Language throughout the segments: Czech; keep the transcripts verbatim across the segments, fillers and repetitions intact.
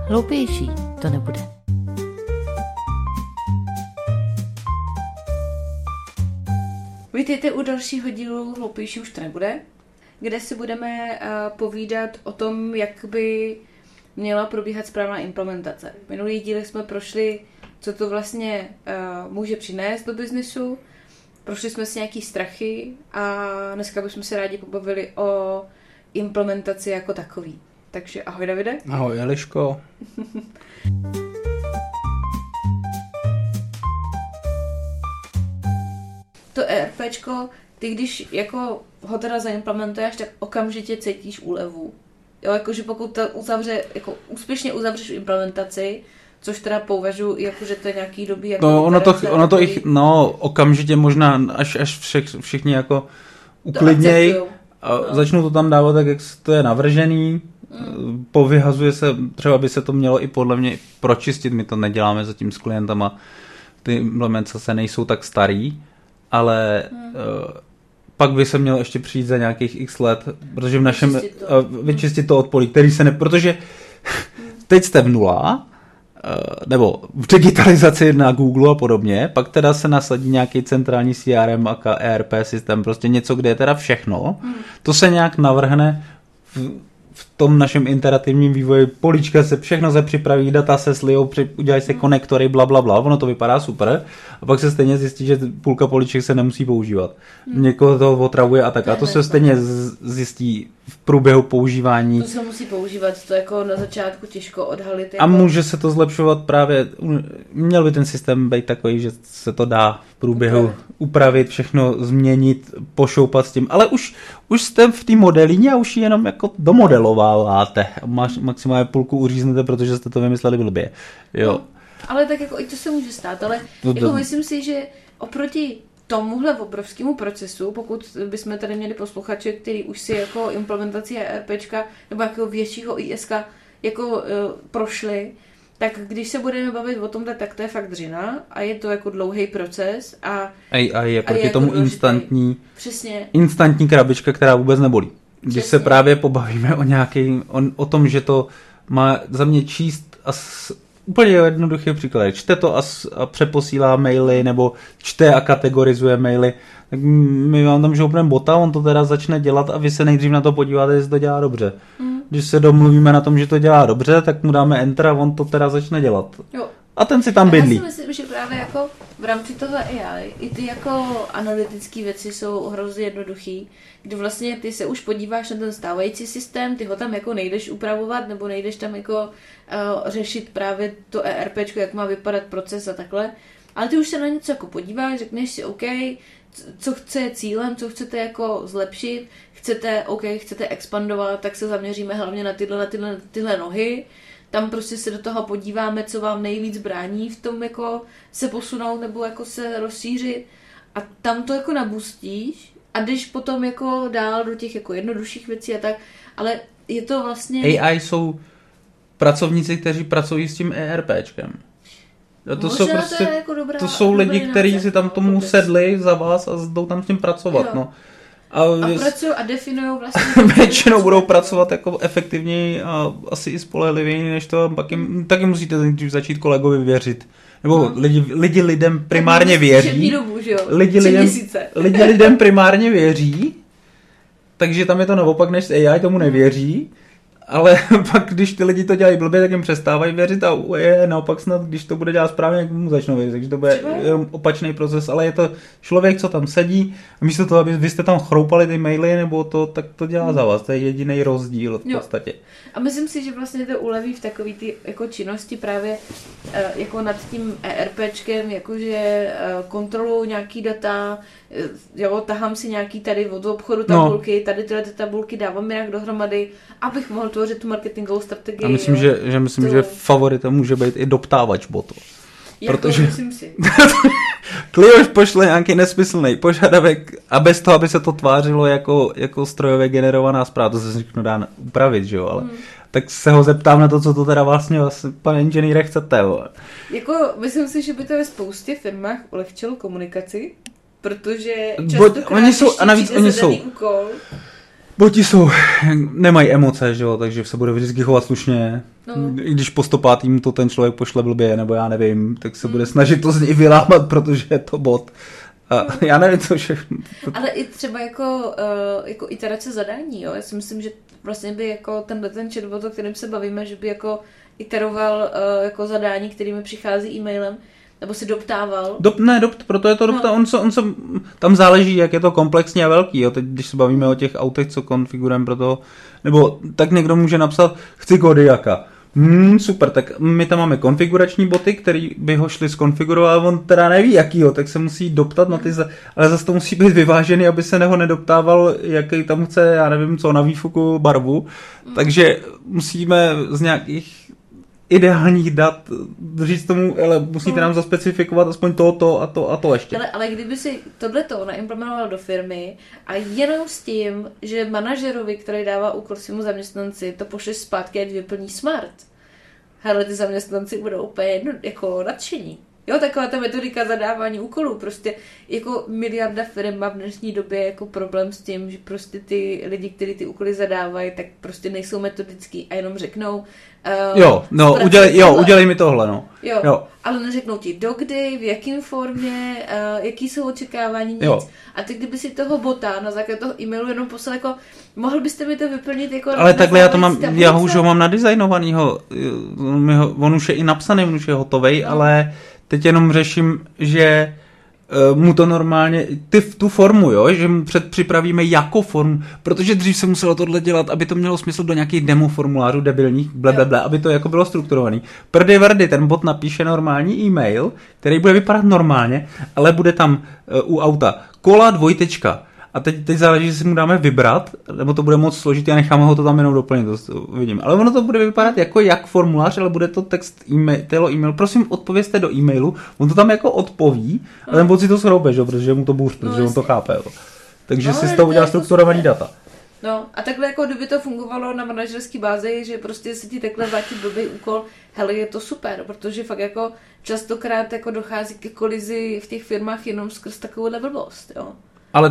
hloupější to nebude. Vítejte u dalšího dílu Hloupější už to nebude, kde si budeme uh, povídat o tom, jak by měla probíhat správná implementace. V minulých dílech jsme prošli, co to vlastně uh, může přinést do biznesu, prošli jsme si nějaký strachy a dneska bychom se rádi pobavili o implementaci jako takový. Takže ahoj Davide. Ahoj Eliško. To ERPčko, ty když jako ho teda zaimplementuješ, tak okamžitě cítíš úlevu. Jo, jakože pokud to uzavře, jako úspěšně uzavřeš implementaci, což teda považuji, jako, že to je nějaký doby... Jako no, ono to, ono to ich, no, okamžitě možná, až, až všech, všichni jako uklidněj a no. Začnou to tam dávat tak, jak to je navržený, mm. povyhazuje se, třeba by se to mělo i podle mě pročistit, my to neděláme zatím s klientama, ty implementace nejsou tak starý, ale hmm. uh, pak by se mělo ještě přijít za nějakých x let, protože v našem vyčistit to, uh, vyčistit to odpolí, který se ne, protože teď jste v nula, uh, nebo v digitalizaci na Google a podobně, pak teda se nasadí nějaký centrální C R M a E R P systém, prostě něco, kde je teda všechno, hmm. to se nějak navrhne v, v tom našem iterativním vývoji, políčka se, všechno se připraví, data se slijou, udělají se konektory, bla, bla, bla, ono to vypadá super a pak se stejně zjistí, že půlka políček se nemusí používat. Hmm. Někoho to otravuje a tak. A to se stejně zjistí v průběhu používání. To se musí používat, to jako na začátku těžko odhalit. Jako... A může se to zlepšovat právě, měl by ten systém být takový, že se to dá v průběhu upravit, upravit všechno změnit, pošoupat s tím, ale už, už jste v té modelíně a už ji jenom jako domodelováváte. Maximálně půlku uříznete, protože jste to vymysleli blbě. Jo. No, ale tak jako i to se může stát, ale to, to... jako myslím si, že oproti tomuhle obrovskému procesu, pokud bychom tady měli posluchače, který už si jako implementaci ERPčka nebo jako většího I S K jako uh, prošli, tak když se budeme bavit o tomhle, tak to je fakt dřina a je to jako dlouhý proces a A I je proti tomu jako instantní, přesně. instantní krabička, která vůbec nebolí. Když přesně. se právě pobavíme o nějaký, o, o tom, že to má za mě číst a s, úplně jednoduchý příklad. Čte to a, a přeposílá maily, nebo čte a kategorizuje maily. Tak my vám tam žoupneme bota, on to teda začne dělat a vy se nejdřív na to podíváte, jestli to dělá dobře. Mm. Když se domluvíme na tom, že to dělá dobře, tak mu dáme enter a on to teda začne dělat. Jo. A ten si tam bydlí. Já si myslím, že právě jako v rámci toho A I i ty jako analytické věci jsou hrozně jednoduchý, kdy vlastně ty se už podíváš na ten stávající systém, ty ho tam jako nejdeš upravovat, nebo nejdeš tam jako uh, řešit právě to ERPčko, jak má vypadat proces a takhle, ale ty už se na něco jako podíváš, řekneš si OK, co chce cílem, co chcete jako zlepšit, chcete OK, chcete expandovat, tak se zaměříme hlavně na tyhle, na tyhle, tyhle nohy. Tam prostě se do toho podíváme, co vám nejvíc brání v tom jako se posunout nebo jako se rozšířit a tam to jako nabustíš a když potom jako dál do těch jako jednodušších věcí a tak, ale je to vlastně... A I jsou pracovníci, kteří pracují s tím ERPčkem. A to jsou, prostě, to jako dobrá, to jsou lidi, kteří si tam tomu sedli za vás a jdou tam s tím pracovat. No. A, a pracují a definují vlastně... Většinou budou pracovat jako efektivněji a asi i spolehlivěji, než to. Pak jim, taky musíte začít kolegovi věřit. Nebo no. lidi, lidi lidem primárně věří. Dobu, že jo? Lidi, lidem, lidi lidem primárně věří, takže tam je to naopak, než A I tomu nevěří. Ale pak, když ty lidi to dělají blbě, tak jim přestávají věřit a je naopak snad, když to bude dělat správně, jak mu začnou věřit. Takže to bude jenom opačný proces, ale je to člověk, co tam sedí a místo toho, aby vy jste tam chroupali ty maily nebo to, tak to dělá za vás. To je jediný rozdíl v podstatě. Jo. A myslím si, že vlastně to uleví v takové ty jako činnosti právě jako nad tím ERPčkem, jakože kontroluju nějaký data, jo, tahám si nějaký tady od obchodu tabulky, no. Tady tyhle ty tabulky dávám nějak dohromady, abych mohl tvořit tu marketingovou strategii. A myslím, že, že, myslím to... že favoritem může být i doptávač botu. Jako, protože myslím si. Clio pošle nějaký nesmyslný požadavek a bez toho, aby se to tvářilo jako, jako strojově generovaná zpráva, to se všechno dá upravit, že jo, ale hmm. tak se ho zeptám na to, co to teda vlastně, vlastně pane inženýre, chcete. Jo. Jako, myslím si, že by to ve spoustě firmách ulehčilo komunikaci, protože častokrát, oni jsou, a navíc oni jsou. Úkol, Boti jsou, nemají emoce, že jo, takže se bude vždycky chovat slušně. No. I když po stopátým to ten člověk pošle blbě, nebo já nevím, tak se bude snažit to z něj vylámat, protože je to bot. A no. Já nevím, co všechno. Ale i třeba jako, uh, jako iterace zadání, jo. Já si myslím, že vlastně by jako tenhle ten chatbot, o kterém se bavíme, že by jako iteroval uh, jako zadání, kterými přichází e-mailem, nebo si doptával. Dop, ne, dop, proto je to doptá, no. on, se, on se, tam záleží, jak je to komplexní a velký, jo. Teď, když se bavíme o těch autech, co konfigurujeme pro to, nebo tak někdo může napsat, chci Kodiaka. Hmm, super, tak my tam máme konfigurační boty, který by ho šli zkonfigurovat, ale on teda neví jakýho, tak se musí doptat na ty, za... ale zase to musí být vyvážený, aby se neho nedoptával, jaký tam chce, já nevím co, na výfuku barvu, mm. takže musíme z nějakých ideálních dat říct tomu, ale musíte nám zaspecifikovat aspoň to, to a to a to ještě. Ale, ale kdyby si tohleto naimplementoval do firmy a jenom s tím, že manažerovi, který dává úkol svému zaměstnanci, to pošle zpátky, ať vyplní smart. Hele, ty zaměstnanci budou úplně jedno, jako nadšení. Jo, taková ta metodika zadávání úkolů, prostě jako miliarda firm má v dnešní době jako problém s tím, že prostě ty lidi, kteří ty úkoly zadávají, tak prostě nejsou metodický a jenom řeknou uh, jo, no, udělej, jo, udělej mi tohle, no. Jo, jo, ale neřeknou ti dokdy, v jakém formě, uh, jaký jsou očekávání, nic. Jo. A ty kdyby si toho bota na základě toho e-mailu jenom poslal jako, mohl byste mi to vyplnit jako... Ale takhle já to mám, já už ho mám nadizajnovanýho, on už je i napsaný, on už je hotovej, no. Ale teď jenom řeším, že uh, mu to normálně, ty, tu formu, jo, že mu předpřipravíme jako formu, protože dřív se muselo tohle dělat, aby to mělo smysl do nějakých demo formulářů debilních, blablabla, aby to jako bylo strukturovaný. Prdy vrdy, ten bot napíše normální e-mail, který bude vypadat normálně, ale bude tam uh, u auta kola dvojtečka. A teď, teď záleží, jestli mu dáme vybrat, nebo to bude moc složitý a necháme ho to tam jenom doplnit, to vidím. Ale ono to bude vypadat jako jak formulář, ale bude to text e-mail, telo e-mail. Prosím, odpovězte do e-mailu, on to tam jako odpoví, a ten bot si to schroupe, že? Protože mu to bůř, protože no, on to chápe. Jo. Takže no, si z toho udělá strukturovaný data. No a takhle jako kdyby to fungovalo na manažerský bázi, že prostě se ti takhle vrátí blbý úkol, hele, je to super, protože fakt jako častokrát jako dochází ke kolizi v těch firmách jenom skrz takovouhle blbost, jo. Ale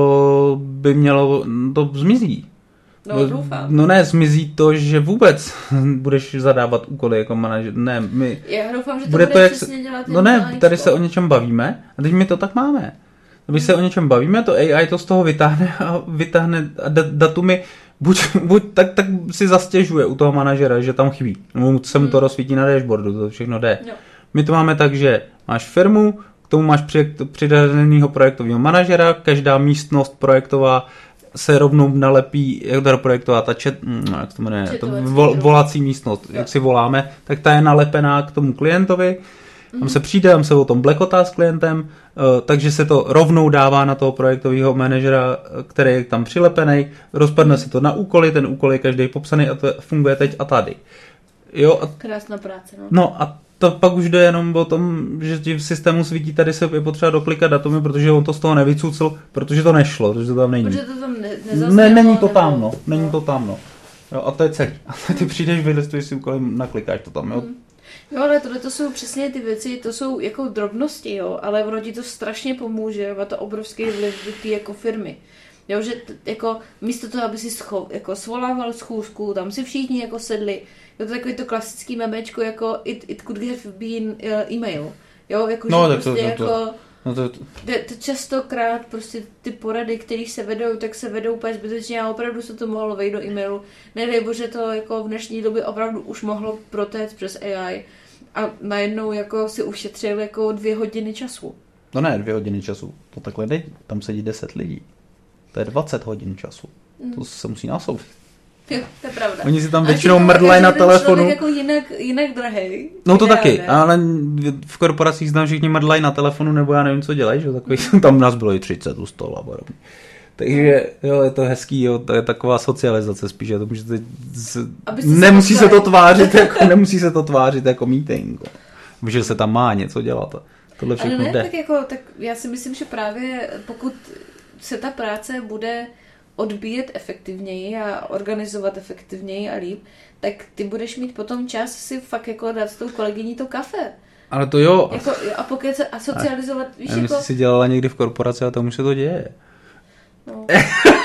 to by mělo, to zmizí. No, doufám. No ne, zmizí to, že vůbec budeš zadávat úkoly jako manažer. Ne, my... Já doufám, že to bude, bude to, jak přesně dělat. No ne, tady se o něčem bavíme a teď my to tak máme. Když se o něčem bavíme, to A I to z toho vytáhne a vytáhne a datumy buď, buď tak, tak si zastěžuje u toho manažera, že tam chybí. Nebo se mu to rozsvítí na dashboardu, to všechno jde. Jo. My to máme tak, že máš firmu, k tomu máš přidaného projektového manažera, každá místnost projektová se rovnou nalepí, jak to projektová, ta chat, jak to jmenuje, to vol, volací místnost, jo. Jak si voláme, tak ta je nalepená k tomu klientovi, tam se přijde, tam se o tom blekotá s klientem, takže se to rovnou dává na toho projektového manažera, který je tam přilepený, rozpadne se to na úkoly, ten úkol je každý popsaný a to funguje teď a tady. Jo, a... Krásná práce, no. No a to pak už jde jenom o tom, že ti v systému svítí, tady se je potřeba doklikat datumy, protože on to z toho nevycucl, protože to nešlo, protože to tam není. Protože to tam ne, ne, není to tam, no. Není no. to tam, no. Jo, a to je celý. A ty přijdeš, vylistuješ si úkoly, naklikáš to tam, jo. Mm. Jo, ale tohle to jsou přesně ty věci, to jsou jako drobnosti, jo, ale ono ti to strašně pomůže, má to obrovský vliv do té jako firmy. Jo, že t- jako místo toho, aby si scho- jako svolával schůzku, tam si všichni jako sedli, jo, to takový to klasický memečko, jako it, it could have been uh, email, jo, jako no, že tak prostě to, jako... To, no to, to. De, to častokrát prostě ty porady, které se vedou, tak se vedou úplně zbytečně a opravdu se to mohlo vejít do e-mailu. Nedej bože, to jako v dnešní době opravdu už mohlo protéct přes A I a najednou jako si ušetřil jako dvě hodiny času. No ne, dvě hodiny času, to takhle nejde, tam sedí deset lidí. To je dvacet hodin času, mm. to se musí násobit. Jo, to je pravda. Oni si tam většinou mrdlají na telefonu. Jako jinak, jinak drahej. No to taky, ne? Ale v korporacích tam všichni mrdlají na telefonu, nebo já nevím, co dělají, že takový, tam nás bylo i třicet u stolu a podobně. Takže jo, je to hezký, jo, to je taková socializace spíš, to můžete, z... nemusí se to tvářit jako, nemusí se to tvářit jako meeting, že se tam má něco dělat. Tohle všechno ale ne, jde. Tak jako, tak já si myslím, že právě pokud se ta práce bude odbíjet efektivněji a organizovat efektivněji a líp, tak ty budeš mít potom čas si fakt jako dát s tou kolegyní to kafe. Ale to jo. Jako, a pokud se asocializovat, víš, já jako... jsi si dělala někdy v korporaci a tomu se to děje. No.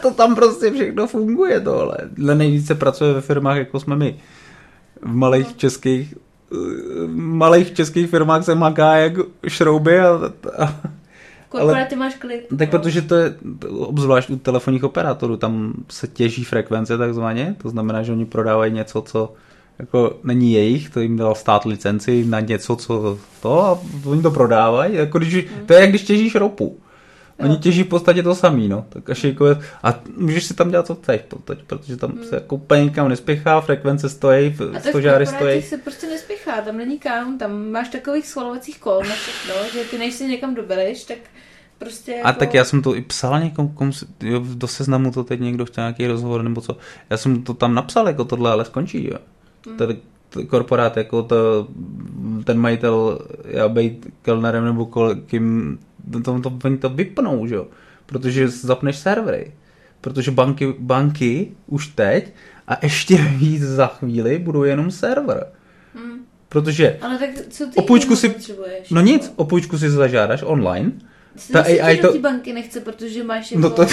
to tam prostě všechno funguje tohle. Dle nejvíce pracuje ve firmách, jako jsme my. V malých no. českých v malých českých firmách se maká jak šrouby a... a ale ty máš klid. Tak no. Protože to je, obzvlášť u telefonních operátorů, tam se těží frekvence takzvaně, to znamená, že oni prodávají něco, co jako není jejich, to jim dal stát licenci na něco, co to a oni to prodávají, jako když, hmm. to je jak když těžíš ropu. Oni jo. těží v podstatě to samý, no. Tak až jako, a můžeš si tam dělat, co chceš, protože tam hmm. se jako úplně nikam nespěchá, frekvence stojí, stožáry stojí. A tak se prostě nespěchá, tam není kam, tam máš takových schvalovacích kol na všechno, že ty než si někam dobereš, tak prostě jako... A tak já jsem to i psal někomu, komu, jo, do Seznamu to teď někdo chtěl nějaký rozhovor, nebo co. Já jsem to tam napsal, jako tohle, ale skončí, jo. Hmm. Ten, ten korporát, jako to, ten majitel, já bejt kelnerem nebo kým, to, to, oni to vypnou, že jo. Protože zapneš servery. Protože banky, banky už teď a ještě víc za chvíli budou jenom server. Hmm. Protože ale tak co ty o půjčku si, potřebuješ? No nic, o půjčku si zažádáš online. Ta A I to... do té banky nechce, protože máš jako... No to,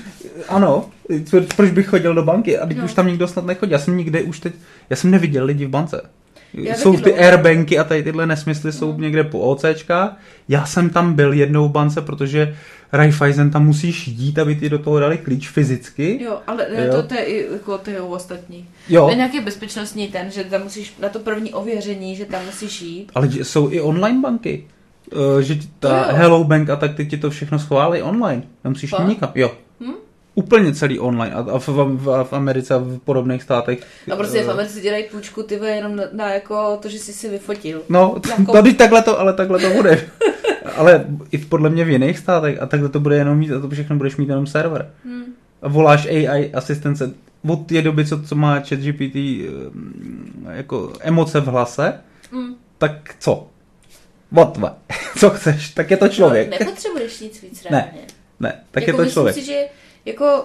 ano, proč bych chodil do banky? A teď no. už tam nikdo snad nechodí. Já jsem nikde už teď, já jsem neviděl lidi v bance. Já jsou ty airbanky a tady tyhle nesmysly jsou no. někde po OCčkách. Já jsem tam byl jednou v bance, protože Raiffeisen tam musíš jít, aby ti do toho dali klíč fyzicky. Jo, ale jo. To, to je i jako ty ostatní. Jo. To je nějaký bezpečnostní ten, že tam musíš na to první ověření, že tam musíš jít. Ale jsou i online banky. Uh, že ta Hello Bank a tak ty ti to všechno schválí online. Nemusíš nikam. Jo. Hm? Úplně celý online. A, a v, v, v Americe a v podobných státech. No prostě v Americe dělají půjčku ty jenom na, na jako to, že jsi si vyfotil. No, jako... tady takhle to, ale takhle to bude. Ale i podle mě v jiných státech a takhle to bude jenom mít a to všechno budeš mít jenom server. Hmm. A voláš A I asistence od té doby, co, co má ChatGPT jako emoce v hlase, hmm. tak co? Votva. Co chceš? Tak je to člověk. No, nepotřebuješ nic víc reálně. Ne, ne, tak jako je to člověk. Myslím si, že jako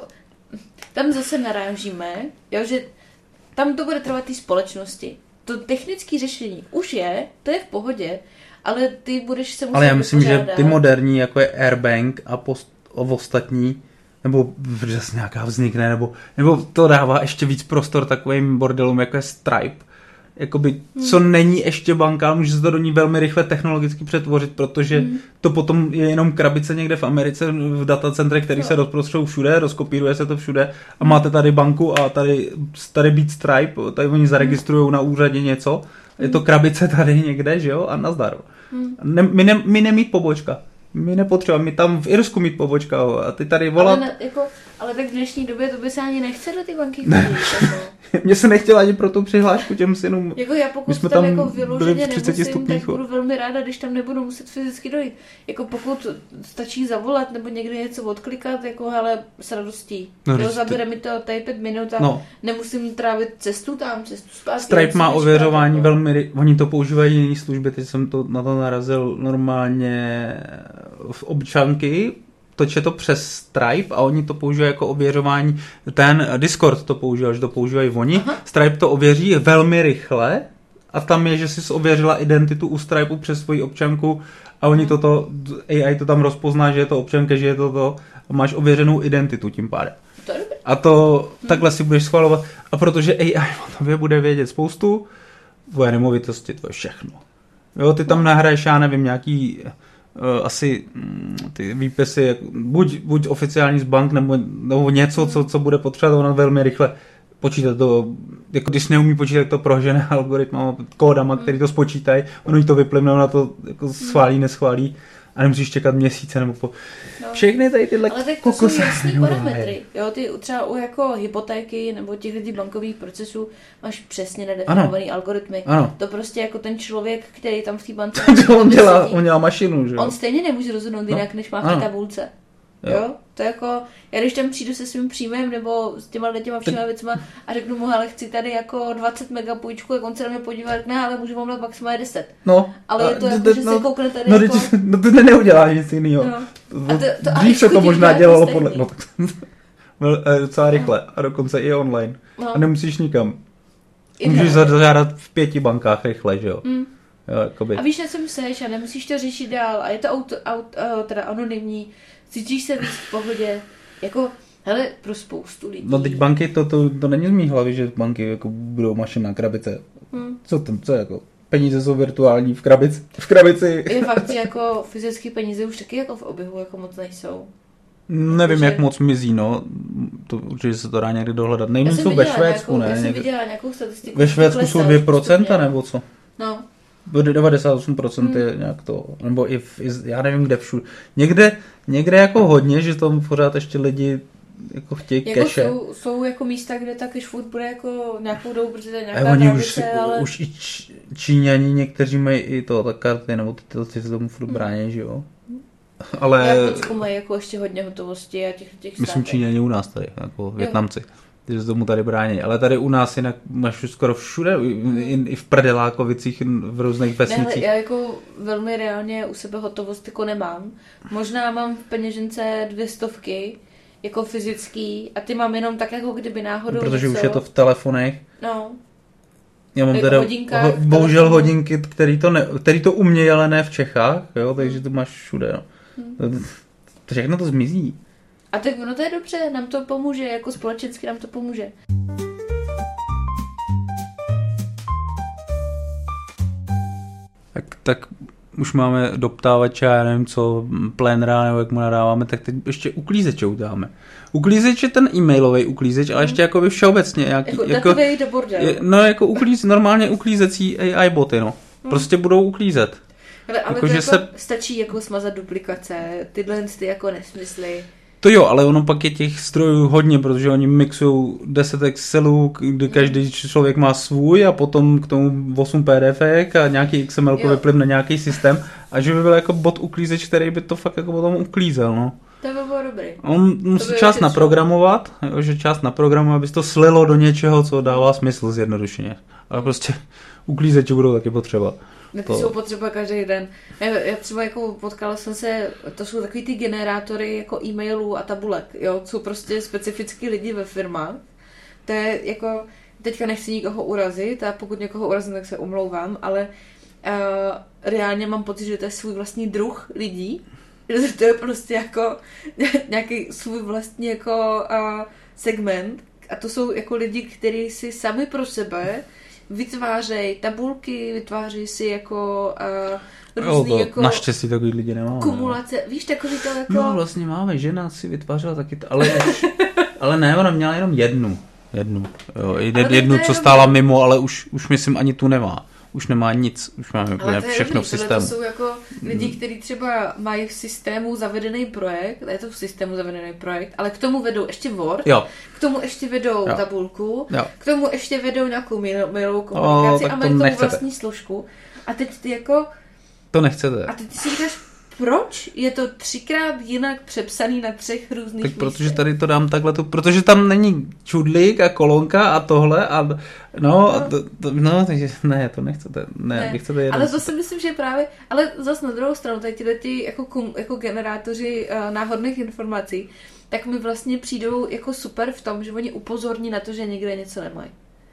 tam zase narážíme, jo, že tam to bude trvat té společnosti. To technické řešení už je, to je v pohodě, ale ty budeš se muset ale já myslím, vypořádat. Že ty moderní, jako je Airbank a post, ostatní, nebo zase nějaká vznikne, nebo, nebo to dává ještě víc prostor takovým bordelům, jako je Stripe. Jakoby, hmm. co není ještě banka, může se to do ní velmi rychle technologicky přetvořit, protože hmm. to potom je jenom krabice někde v Americe v datacentrech, které no. se rozprostřou všude, rozkopíruje se to všude a máte tady banku a tady, tady být Stripe, tady oni zaregistrujou hmm. na úřadě něco, hmm. je to krabice tady někde, že jo, a nazdar. Hmm. Ne, my, ne, my nemít pobočka. My nepotřebujeme, my tam v Irsku mít pobočka a ty tady volat. Ale, ne, jako, ale tak v dnešní době to by se ani nechce do ty banky chodit. Mně se nechtěla ani pro tu přihlášku těm synům. Jako já pokud tam, tam jako vyloženě nemusím, stupních, tak budu velmi ráda, když tam nebudu muset fyzicky dojít. Jako pokud stačí zavolat nebo někde něco odklikat, jako hele, s radostí. No, jo, zabere ty... mi to tady pět minut a no. nemusím trávit cestu tam, cestu zpátky. Stripe má ověřování jako... velmi, oni to používají jiné služby, teď jsem to na to narazil normálně v občanky, toč je to přes Stripe a oni to používají jako ověřování, ten Discord to používá, že to používají oni, aha. Stripe to ověří velmi rychle a tam je, že jsi ověřila identitu u Stripeu přes svoji občanku a oni toto, A I to tam rozpozná, že je to občanka, že je to to a máš ověřenou identitu tím pádem. To a to hmm. takhle si budeš schvalovat a protože A I o tobě bude vědět spoustu, tvoje nemovitosti, to je všechno. Jo, ty tam nahraješ, já nevím, nějaký Uh, asi mm, ty výpisy, buď, buď oficiální z bank, nebo, nebo něco, co, co bude potřebovat, ona velmi rychle počítat to, jako když neumí počítat to prožené algoritmama, kódama, který to spočítají, ono to vyplynou na to, jako schválí, neschválí a nemusíš čekat měsíce nebo po... No. Všechny tady tyhle ale tak to jsou jasný parametry. Jo, ty třeba u jako hypotéky nebo těch bankových procesů máš přesně nadefinovaný algoritmy. Ano. To prostě jako ten člověk, který tam v té bance... on, dělá, on dělá mašinu, že jo? On stejně nemůže rozhodnout jinak, no. než má v té tabulce. Jo. jo, to jako, já když tam přijdu se svým příjmem nebo s těma těma všema věcma a řeknu mu, hele, chci tady jako dvacet mega půjčku, jak on se na mě podívá, řekne, ale můžu vám dát maximálně deset. No. Ale je to jako, že se koukne tady no, jako... No to neuděláš nic jiného. No. Dřív se to možná dělalo podle... No tak docela rychle a dokonce i online. No. A nemusíš nikam. I můžeš zažádat v pěti bankách rychle, že jo. Mm. Jo, jakoby. A víš, na čem seš a nemusíš to řešit dál a je to auto, auto, teda anonymní. Cítíš se víc v pohodě. Jako, Hele, pro spoustu lidí. No teď banky, to, to, to není z mý hlavy, že banky jako budou mašina krabice. Hmm. Co tam, co jako? Peníze jsou virtuální v krabici. V krabici. Je fakt, že jako fyzické peníze už taky jako v oběhu jako moc nejsou. Nevím, že... jak moc mizí, no. To, určitě se to dá někdy dohledat. Nejméně jsou ve Švédsku, nějakou, ne? Já jsem někde... viděla nějakou statistiku. Ve Švédsku jsou dvě procenta nebo co? No. devadesát osm procent hmm. je nějak to, nebo i, v, i já nevím kde všude. Někde, někde jako hodně, že tam pořád ještě lidi jako chtějí jako keše. Jsou, jsou jako místa, kde ta cash food bude jako nějakou dobu, protože to je nějaká tradice, už, ale... už i č, Číňani někteří mají i to, ta karty, nebo ty, ty, ty se tomu furt brání, že jo? Ale... Japoncku mají jako ještě hodně hotovosti a těch, těch myslím Číňani u nás tady, jako Vietnamci. Ty se tomu tady brání, ale tady u nás jinak máš skoro všude, i, i v Prdelákovicích, v různých vesnicích. Ne, já jako velmi reálně u sebe hotovost jako nemám. Možná mám v peněžence dvě stovky, jako fyzický, a ty mám jenom tak, jako kdyby náhodou protože něco. Už je to v telefonech. No. Já mám teda ho, bohužel hodinky, který to, ne, který to umějí, ale ne v Čechách, jo, takže to máš všude. No. Hmm. Všechno to zmizí. A tak no to je dobře, nám to pomůže, jako společensky nám to pomůže. Tak, tak už máme doptávače, já nevím co, plénra, nebo jak mu nadáváme, tak teď ještě uklízeče uděláme. Uklízeč je ten e-mailový uklízeč, ale ještě jako by všeobecně. Nějaký, jako jako do bordelu. No jako uklíz, normálně uklízecí A I boty, no. Prostě budou uklízet. Ale, ale jako, to že jako se... stačí jako smazat duplikace, tyhle ty jako nesmysly. To jo, ale ono pak je těch strojů hodně, protože oni mixují deset Excelů, kdy každý člověk má svůj a potom k tomu osm P D F a nějaký X M L vypliv na nějaký systém a že by byl jako bot uklízeč, který by to fakt jako potom uklízel, no. To by bylo dobrý. On musí část naprogramovat, jo, že část naprogramovat, aby to slilo do něčeho, co dává smysl zjednodušeně. Ale prostě uklízeči budou taky potřeba. Ty to... jsou potřeba každý den. Já, já třeba jako potkala jsem se, to jsou takový ty generátory jako e-mailů a tabulek, jo, jsou prostě specifický lidi ve firmách. To je jako, teďka nechci nikoho urazit a pokud někoho urazím, tak se omlouvám, ale uh, reálně mám pocit, že to je svůj vlastní druh lidí, že to je prostě jako nějaký svůj vlastní jako uh, segment a to jsou jako lidi, kteří si sami pro sebe vytvářejí tabulky, vytvářejí si jako uh, různý jo, jako... Naštěstí takový lidi nemáme. Kumulace, ne? Víš, takový to jako... No vlastně máme, žena si vytvářela taky, to, ale, ale ne, ona měla jenom jednu. Jednu, jo, jed, jednu, co stála jenom... mimo, ale už, už myslím ani tu nemá. Už nemá nic, už máme úplně všechno dobrý, v systému. To jsou jako lidi, kteří třeba mají v systému zavedený projekt, je to v systému zavedený projekt, ale k tomu vedou ještě Word, jo. K tomu ještě vedou jo. tabulku, jo. K tomu ještě vedou nějakou mailovou komunikaci o, a mají tomu vlastní složku. A teď ty jako... To nechcete. A teď ty si říkáš, proč je to třikrát jinak přepsaný na třech různých tak protože místech? tady to dám takhle, to, protože tam není čudlík a kolonka a tohle a no, no. To, to, no takže ne, to nechcete, ne, ne. Vy chcete jeden. Ale to si myslím, že právě, ale zase na druhou stranu, tady tyhle ty jako, kum, jako generátoři uh, náhodných informací, tak mi vlastně přijdou jako super v tom, že oni upozorní na to, že někde něco nemají.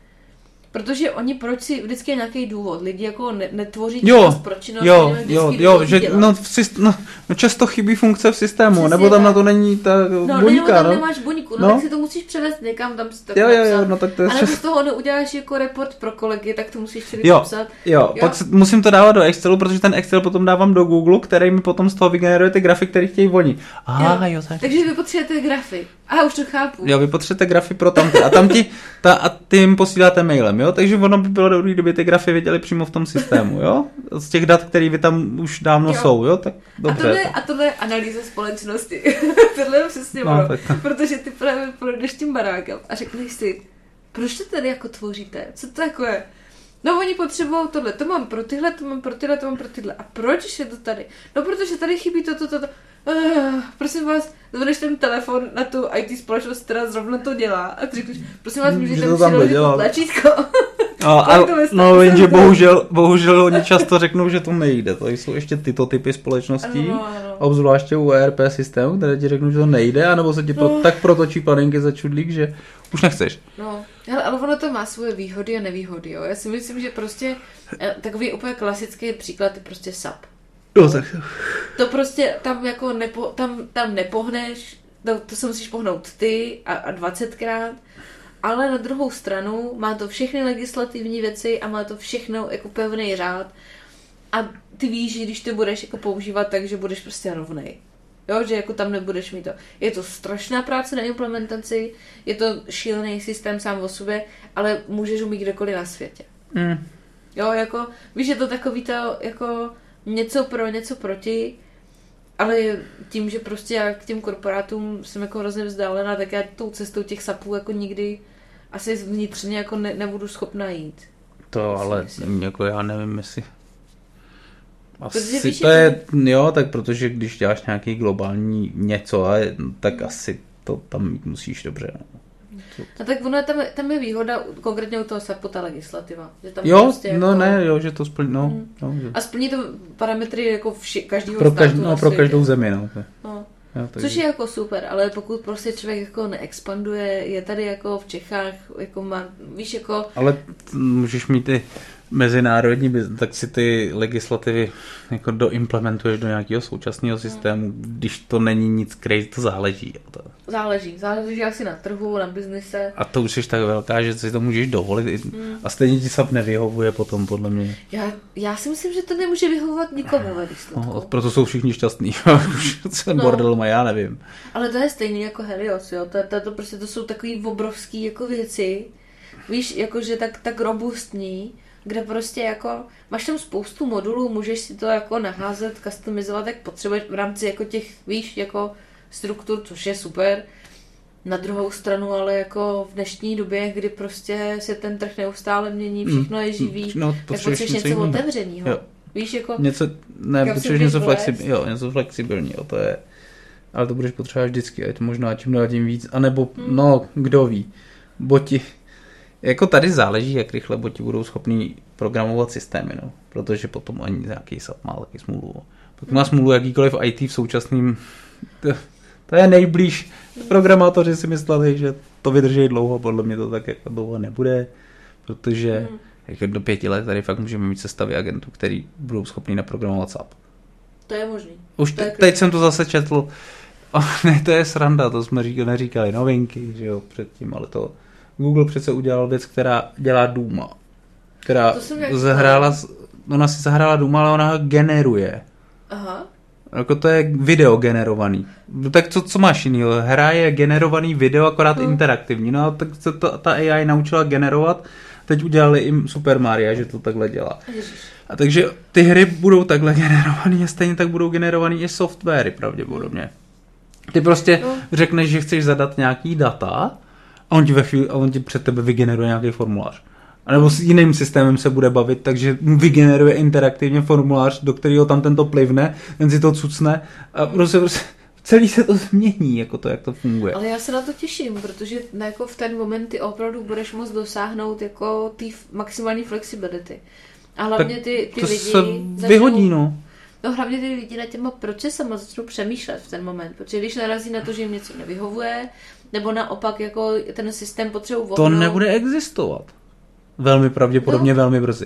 Protože oni proč si vždycky je nějaký důvod. Lidi jako ne, netvoří čas pro činnost. Jo, jo, jo, že no, v syst, no, no často chybí funkce v systému, přesně nebo tam tak. Na to není ta no, buňka. Nebo tam no, nemáš buňku, no, no tak si to musíš převést někam, tam si to jo, jo, jo, no tak to je ale čas... z toho neuděláš jako report pro kolegy, tak to musíš celý jo, popsat. Jo, jo, pak musím to dávat do Excelu, protože ten Excel potom dávám do Google, který mi potom z toho vygeneruje ty grafy, které chtějí oni. Aha, jo, jo tak. Takže vy potřebujete grafy. Aha, už to chápu. Jo, vy potřebujete grafy pro tam a tam ti, ta, a ty jim posíláte mailem, jo, takže ono by bylo dobrý, kdyby ty grafy viděli přímo v tom systému, jo, z těch dat, které vy tam už dávno jo. jsou, jo, tak dobře. A tohle, a tohle je analýza společnosti, tohle je přesně no, ono, protože ty právě projdeš tím barákem a řekneš si, proč to tady jako tvoříte, co to jako je? No oni potřebují tohle, to mám pro tyhle, to mám pro tyhle, to mám pro tyhle. A proč je to tady? No protože tady chybí toto, toto. To. Uh, prosím vás, zvedneš ten telefon na tu í té společnost, která zrovna to dělá a ty řekneš, prosím vás, můžete tam přiložit to tlačítko. No, a, no jenže bohužel, bohužel oni často řeknou, že to nejde. To jsou ještě tyto typy společností, ano, ano. Obzvláště u E R P systému, které ti řeknou, že to nejde, anebo se ti pro, no. tak protočí panenky za čudlík, že už nechceš. No, ale, ale ono to má svoje výhody a nevýhody, jo. Já si myslím, že prostě takový úplně klasický příklad je prostě S A P. No, tak. To prostě tam jako nepo, tam, tam nepohneš, to, to se musíš pohnout ty a, a dvacetkrát, ale na druhou stranu má to všechny legislativní věci a má to všechno jako pevný řád a ty víš, že když to budeš jako používat, takže budeš prostě rovnej. Jo, že jako tam nebudeš mít to. Je to strašná práce na implementaci, je to šílený systém sám o sobě, ale můžeš ho mít kdekoliv na světě. Mm. Jo, jako, víš, je to takový to, jako něco pro, něco proti, ale tím, že prostě já k těm korporátům jsem jako hrozně vzdálená, tak já tou cestou těch sapů jako nikdy asi vnitřně jako ne, nebudu schopná jít. To ale jako já nevím, jestli... Asi víš, to je, jo, tak protože když děláš nějaký globální něco, tak hmm. asi to tam mít musíš dobře. No. No tak ono, tam, tam je výhoda konkrétně u toho sapu ta legislativa. Že tam jo, prostě no jako, ne, jo, že to splní, no. Hmm. no že... A splní to parametry jako vši, každého pro státu každý, no, pro každou zemi, no. no. Jo, Což je jako super, ale pokud prostě člověk jako neexpanduje, je tady jako v Čechách, jako má, víš, jako... Ale můžeš mít ty mezinárodní, tak si ty legislativy jako doimplementuješ do nějakého současného systému, hmm. když to není nic crazy, to záleží. To... Záleží, záleží asi na trhu, na biznise. A to už jsi tak velká, že si to můžeš dovolit hmm. a stejně ti sap nevyhovuje potom, podle mě. Já, já si myslím, že to nemůže vyhovovat nikomu ve výsledku. No, proto jsou všichni šťastní. Ten no. bordel má, já nevím. Ale to je stejný jako Helios, jo. To, to, to, prostě to jsou takový obrovský jako věci, víš, jakože tak, tak robustní, kde prostě jako máš tam spoustu modulů, můžeš si to jako naházet, customizovat, jak potřebuješ v rámci jako těch, víš, jako struktur, což je super. Na druhou stranu, ale jako v dnešní době, kdy prostě se ten trh neustále mění, všechno je živý, no, tak potřebuješ něco, něco otevřenýho. Víš, jako... Něco, ne, potřebuješ něco flexibilního, jo, něco flexibilního, to je... Ale to budeš potřebovat vždycky, ať možná čím dál tím víc, anebo, hmm. no, kdo ví, boti... Jako tady záleží, jak rychle boti budou schopní programovat systémy, no. Protože potom ani nějaký sap má taky smůlu. Pokud má smůlu jakýkoliv í té v současným, to, to je nejblíž. Programátoři si mysleli, že to vydrží dlouho, podle mě to tak jako dlouho nebude, protože hmm. jako do pěti let tady fakt můžeme mít sestavy agentů, který budou schopní naprogramovat sap. To je možný. Už te, teď jsem to zase četl, oh, ne, to je sranda, to jsme říkali, neříkali novinky, že jo, předtím, ale to Google přece udělal věc, která dělá Duma. Která zahrála, ona si zahrála Duma, ale ona generuje. Aha. Jako to je video generovaný. Tak co, co máš jinýho? Hra je generovaný video, akorát hmm. interaktivní. No a tak se to, ta á í naučila generovat. Teď udělali i Super Mario, že to takhle dělá. Ježiš. A takže ty hry budou takhle generovaný a stejně tak budou generovaný i softwary pravděpodobně. Ty prostě no. řekneš, že chceš zadat nějaký data a on ti, ve chvíli, a on ti před tebe vygeneruje nějaký formulář. A nebo s jiným systémem se bude bavit, takže vygeneruje interaktivně formulář, do kterého tam tento plivne, ten si to cucne a prostě, prostě celý se to změní, jako to, jak to funguje. Ale já se na to těším, protože na jako v ten moment ty opravdu budeš moct dosáhnout jako ty maximální flexibility. A hlavně ty, ty to lidi... se vyhodí, no. No hlavně ty lidi na těma procesama začnou přemýšlet v ten moment, protože když narazí na to, že jim něco nevyhovuje, nebo naopak jako ten systém potřebuje vohnout. To nebude existovat. Velmi pravděpodobně, no. velmi brzy.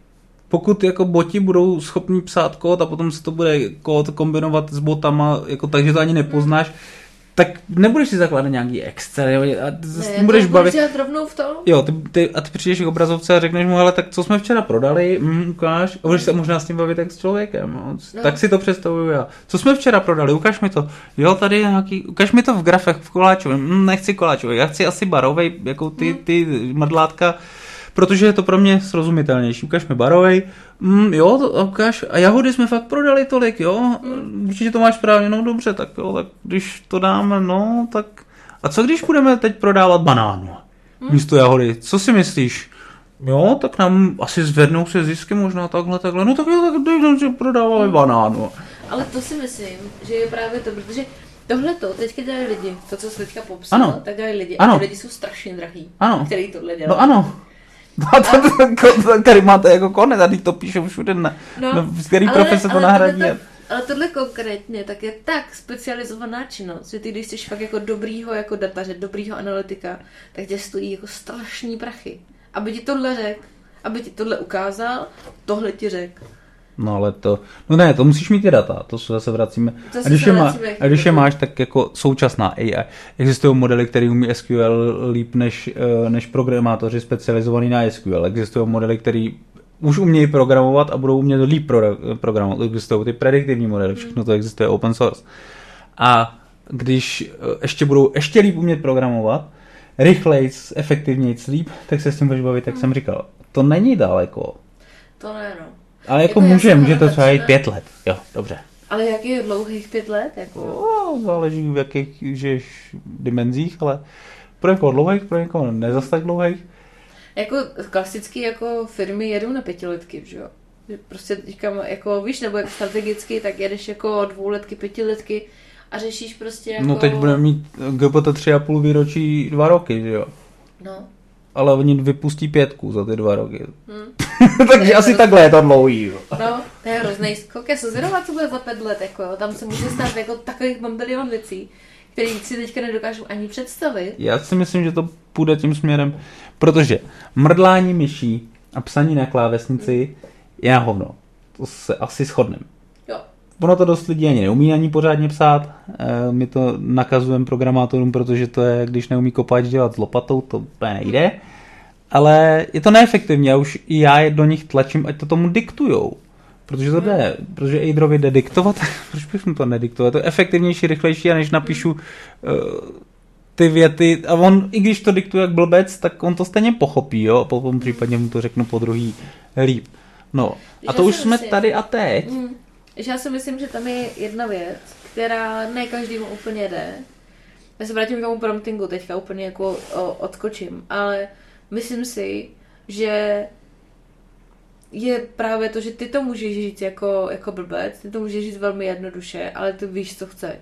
Pokud jako boti budou schopní psát kód a potom se to bude kód kombinovat s botama, jako tak, že to ani nepoznáš, hmm. tak nebudeš si zakládat nějaký Excel a ne, ne, budeš bavit. Budeš rovnou v tom? Jo, ty, ty, a ty přijdeš k obrazovce a řekneš mu, ale tak co jsme včera prodali, mm, ukáž, a budeš se možná s tím bavit jak s člověkem. No. No. Tak si to představuju já. Co jsme včera prodali, ukáž mi to. Jo, tady je nějaký, ukáž mi to v grafech, v koláčovém. Mm, nechci koláčový, já chci asi barovej, jako ty, ty mrdlátka, protože je to pro mě srozumitelnější. Ukaž mi barovej, mm, jo, to ukáž. A jahody jsme fakt prodali tolik, jo. Mm. Určitě to máš správně, no dobře, tak jo, tak když to dáme, no, tak... A co když budeme teď prodávat banánu mm. místo jahody? Co si myslíš? Jo, tak nám asi zvednou se zisky možná takhle, takhle. No tak jo, tak teď prodáváme mm. banánu. Ale to si myslím, že je právě to, protože tohleto teďka dělají lidi, to, co jsi teďka popsal, ano. tak dělají lidi. Ano. A ty lidi jsou strašně drahý, ano. který tohle dělají. No ano. A to, to, tady máte jako konec, a teď to píšou všude, na, no, no, z který ale, profese to nahradí. Tohle, ale tohle konkrétně tak je tak specializovaná činnost, že ty, když jsi fakt jako dobrýho jako dataře, dobrýho analytika, tak tě stojí jako strašný prachy. Aby ti tohle řekl, aby ti tohle ukázal, tohle ti řekl. No ale to, no ne, to musíš mít ty data, to se zase vracíme. To a když, se je, má, vracíme, a když je máš, tak jako současná A I. Existují modely, které umí S Q L líp než, než programátoři specializovaní na S Q L. Existují modely, které už umějí programovat a budou umět líp pro, programovat. Existují ty prediktivní modely, všechno to existuje open source. A když ještě budou ještě líp umět programovat, rychleji, efektivněji, líp, tak se s tím budeš bavit, jak hmm. jsem říkal. To není daleko. To ne, no. Ale jako, jako může, může to třeba jít pět let. Jo, dobře. Ale jak je dlouhých pět let? Jako? No, záleží v jakých žiješ dimenzích, ale pro někoho dlouhých, pro někoho nezas tak dlouhých. Jako klasicky jako firmy jedou na pětiletky, že jo? Prostě říkám, jako víš, nebo jako strategicky, tak jedeš jako dvouletky, pětiletky a řešíš prostě jako... No teď budeme mít G P T tři a půl výročí dva roky, že jo? No. Ale oni vypustí pětku za ty dva roky. Hmm. Takže asi takhle je to dlouhý, jo. No, to je hrozný skok. Já se zvědavá, co bude za pět let, jako jo. Tam se může stát jako takových milion věcí, které si teďka nedokážu ani představit. Já si myslím, že to půjde tím směrem, protože mrdlání myší a psaní na klávesnici je na hovno. To se asi shodneme. Jo. Ono to dost lidí ani neumí ani pořádně psát. My to nakazujeme programátorům, protože to je, když neumí kopáč dělat s lopatou, to úplně nejde. Ale je to neefektivní a už i já je do nich tlačím, ať to tomu diktujou. Protože to jde, protože Eidrovi jde diktovat, proč bych mu to nediktovat? To je efektivnější, rychlejší, a než napíšu uh, ty věty, a on, i když to diktuje jak blbec, tak on to stejně pochopí, jo, a potom případně mu to řeknu po druhý líp. No, a to už jsme myslím, tady a teď. Mm, já si myslím, že tam je jedna věc, která ne každému úplně jde. Já se vrátím k tomu promptingu teďka úplně jako o, odskočím, ale myslím si, že je právě to, že ty to můžeš říct jako, jako blbec, ty to můžeš říct velmi jednoduše, ale ty víš, co chceš.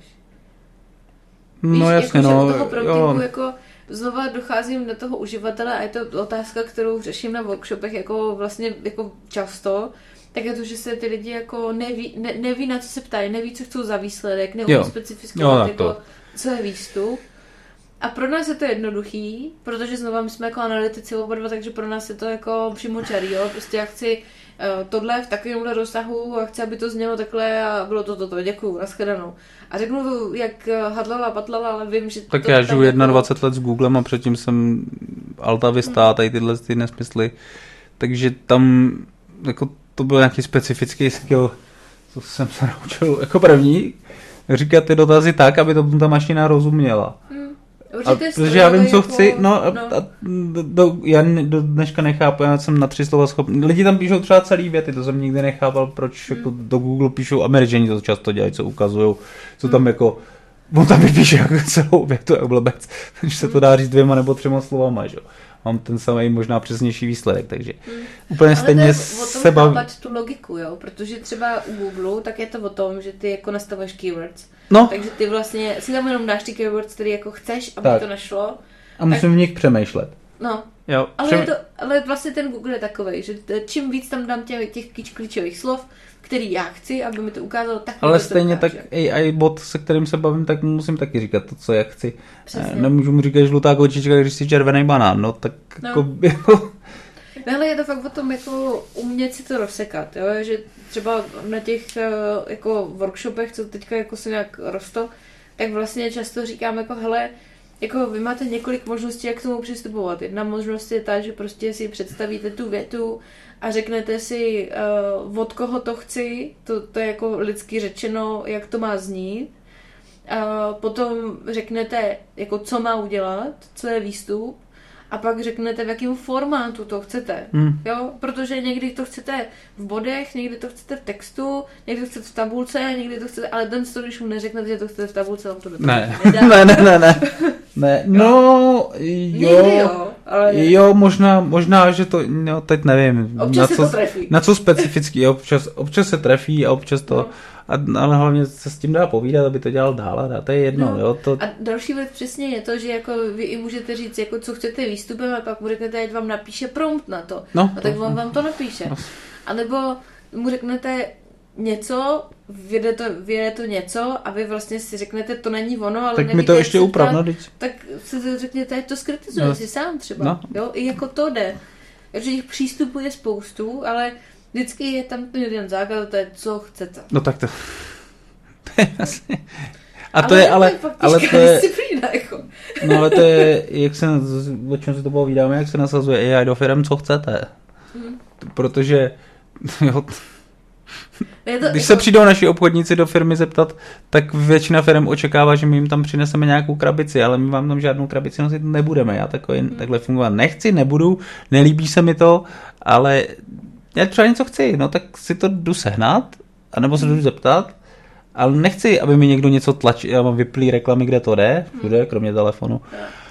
Víš, no jasně, jako, no. Že u toho promptingu jako znova docházím do toho uživatele a je to otázka, kterou řeším na workshopech jako vlastně jako často, tak je to, že se ty lidi jako neví, ne, neví na co se ptají, neví, co chcou za výsledek, neumí specifikovat, jako, co je výstup. A pro nás je to jednoduchý, protože znova my jsme jako analytici oba dva, takže pro nás je to jako přímočarý, jo. Prostě já chci uh, tohle v takovémhle rozsahu a chci, aby to znělo takhle a bylo to toto, děkuju, nashledanou. A řeknu to jak hadlava, patlava, ale vím, že... Tak to já žiju jako... dvacet jedna let s Googlem a předtím jsem Alta Vista hmm. a tady tyhle ty nesmysly. Takže tam jako to byl nějaký specifický skill, co jsem se naučil jako první, říkat ty dotazy tak, aby to ta mašina rozuměla. Hmm. A, protože já vím, co jako, chci, no, no. A, a do, já do dneška nechápu, já jsem na tři slova schopný. Lidi tam píšou třeba celý věty, to jsem nikdy nechápal, proč hmm. jako do Google píšou, Američani to často dělají, co ukazujou, co hmm. tam jako, on tam vypíše jako celou větu, jak blbec, takže se to dá říct dvěma nebo třema slovama, že jo. Mám ten samý možná přesnější výsledek, takže hmm. úplně stejně se baví. Ale tu logiku, jo, protože třeba u Google, tak je to o tom, že ty jako nastavuješ keywords. No. Takže ty vlastně si tam jenom dáš ty keywords, který jako chceš, aby tak. to našlo. A musím tak... v nich přemýšlet. No. Jo, ale, přem... je to, ale vlastně ten Google je takovej, že čím víc tam dám těch, těch klíčových slov, který já chci, aby mi to ukázalo, tak ale to stejně ukáže. Tak A I bot, se kterým se bavím, tak musím taky říkat to, co já chci. Přesně. Nemůžu mu říkat žlutá kočička, když si červený banán, no tak no. jako... No ale je to fakt o tom jako umět si to rozsekat, jo? Že třeba na těch jako workshopech, co teďka jako se nějak rostlo, tak vlastně často říkám jako hele, jako vy máte několik možností, jak k tomu přistupovat. Jedna možnost je ta, že prostě si představíte tu větu a řeknete si, uh, od koho to chci, to, to je jako lidsky řečeno, jak to má znít. Uh, potom řeknete, jako co má udělat, co je výstup, a pak řeknete, v jakém formátu to chcete. Hmm. Jo? Protože někdy to chcete v bodech, někdy to chcete v textu, někdy to chcete v tabulce, někdy to chcete, ale ten to, když mu neřeknete, že to chcete v tabulce, on to do toho ne. ne, ne, ne, ne, ne. No, jo, jo, ale jo, možná, možná, že to, no, teď nevím. Občas na se co, to trefí. Na co specificky, občas, občas se trefí a občas to, no. a, ale hlavně se s tím dá povídat, aby to dělal dál a to je jedno, no. jo. To... A další věc přesně je to, že jako vy i můžete říct, jako co chcete výstupem a pak mu řeknete, ať vám napíše prompt na to. No, a tak to, vám, vám to napíše. No. A nebo mu řeknete něco, vyjde to, vyjde to něco a vy vlastně si řeknete, to není ono, ale tak nevíte, mi to ještě uprav, no, tak si řekněte, ať to skritizuje no. si sám třeba. No. Jo? I jako to jde. Takže těch přístupů je spoustu, ale Vždycky je tam ten jeden základ, to je co chcete. No tak to... to je asi... A to ale je, ale, ale to je, jako. no ale to je, jak se, o čem si to povídáme, jak se nasazuje A I do firem, co chcete. Hmm. Protože, jo, to, když se jako... přijdou naši obchodníci do firmy zeptat, tak většina firm očekává, že my jim tam přineseme nějakou krabici, ale my vám tam žádnou krabici nosit nebudeme. Já takový, hmm. takhle fungovat nechci, nebudu, nelíbí se mi to, ale já třeba něco chci, no tak si to jdu sehnat, anebo se jdu zeptat, ale nechci, aby mi někdo něco tlačil, já mám vyplý reklamy, kde to jde, všude, kromě telefonu.